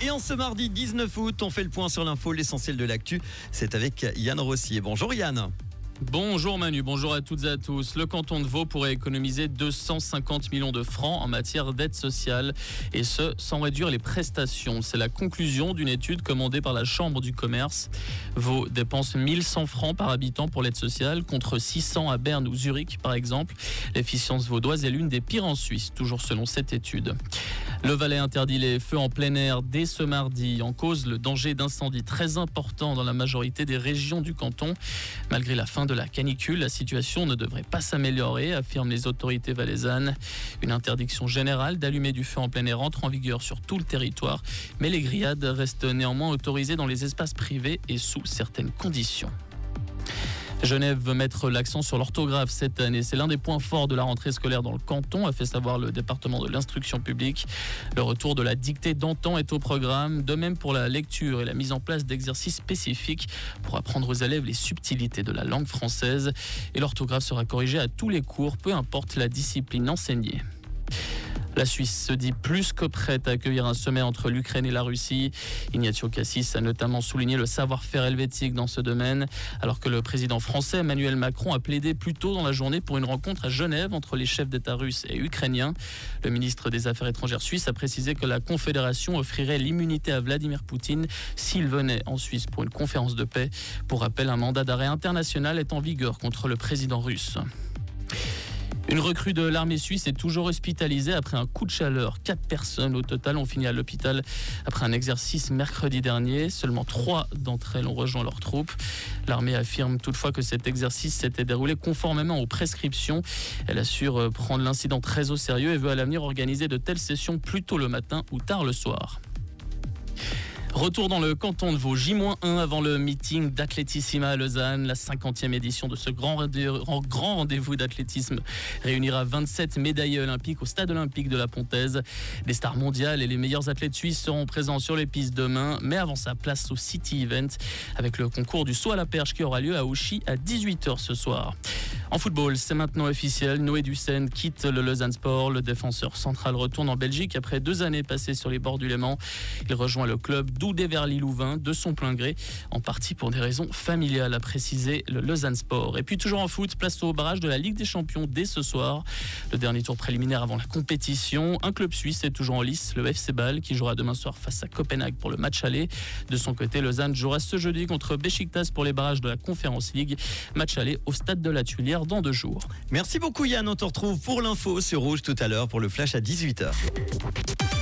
Et en ce mardi 19 août, on fait le point sur l'info, l'essentiel de l'actu. C'est avec Yann Rossier. Bonjour Yann. Bonjour Manu, bonjour à toutes et à tous. Le canton de Vaud pourrait économiser 250 millions de francs en matière d'aide sociale et ce, sans réduire les prestations. C'est la conclusion d'une étude commandée par la Chambre du commerce. Vaud dépense 1100 francs par habitant pour l'aide sociale contre 600 à Berne ou Zurich par exemple. L'efficience vaudoise est l'une des pires en Suisse, toujours selon cette étude. Le Valais interdit les feux en plein air dès ce mardi. En cause, le danger d'incendie très important dans la majorité des régions du canton. Malgré la fin de la canicule, la situation ne devrait pas s'améliorer, affirment les autorités valaisannes. Une interdiction générale d'allumer du feu en plein air entre en vigueur sur tout le territoire, mais les grillades restent néanmoins autorisées dans les espaces privés et sous certaines conditions. Genève veut mettre l'accent sur l'orthographe cette année. C'est l'un des points forts de la rentrée scolaire dans le canton, a fait savoir le département de l'instruction publique. Le retour de la dictée d'antan est au programme, de même pour la lecture et la mise en place d'exercices spécifiques pour apprendre aux élèves les subtilités de la langue française. Et l'orthographe sera corrigée à tous les cours, peu importe la discipline enseignée. La Suisse se dit plus que prête à accueillir un sommet entre l'Ukraine et la Russie. Ignazio Cassis a notamment souligné le savoir-faire helvétique dans ce domaine, alors que le président français Emmanuel Macron a plaidé plus tôt dans la journée pour une rencontre à Genève entre les chefs d'État russes et ukrainiens. Le ministre des Affaires étrangères suisse a précisé que la Confédération offrirait l'immunité à Vladimir Poutine s'il venait en Suisse pour une conférence de paix. Pour rappel, un mandat d'arrêt international est en vigueur contre le président russe. Une recrue de l'armée suisse est toujours hospitalisée après un coup de chaleur. 4 personnes au total ont fini à l'hôpital après un exercice mercredi dernier. Seulement 3 d'entre elles ont rejoint leurs troupes. L'armée affirme toutefois que cet exercice s'était déroulé conformément aux prescriptions. Elle assure prendre l'incident très au sérieux et veut à l'avenir organiser de telles sessions plus tôt le matin ou tard le soir. Retour dans le canton de Vaud, J-1 avant le meeting d'Athlétissima à Lausanne. La 50e édition de ce grand rendez-vous d'athlétisme réunira 27 médaillés olympiques au stade olympique de la Pontaise. Les stars mondiales et les meilleurs athlètes suisses seront présents sur les pistes demain. Mais avant ça, place au City Event avec le concours du saut à la perche qui aura lieu à Ouchy à 18h ce soir. En football, c'est maintenant officiel. Noé Dussen quitte le Lausanne Sport. Le défenseur central retourne en Belgique après 2 années passées sur les bords du Léman. Il rejoint le club d'Oudéverly-Louvain de son plein gré, en partie pour des raisons familiales, a précisé le Lausanne Sport. Et puis toujours en foot, place au barrage de la Ligue des Champions dès ce soir. Le dernier tour préliminaire avant la compétition. Un club suisse est toujours en lice, le FC Bâle, qui jouera demain soir face à Copenhague pour le match aller. De son côté, Lausanne jouera ce jeudi contre Beşiktaş pour les barrages de la Conference League. Match aller au stade de la Tuilière dans 2 jours. Merci beaucoup Yann, on te retrouve pour l'info sur Rouge tout à l'heure pour le flash à 18h.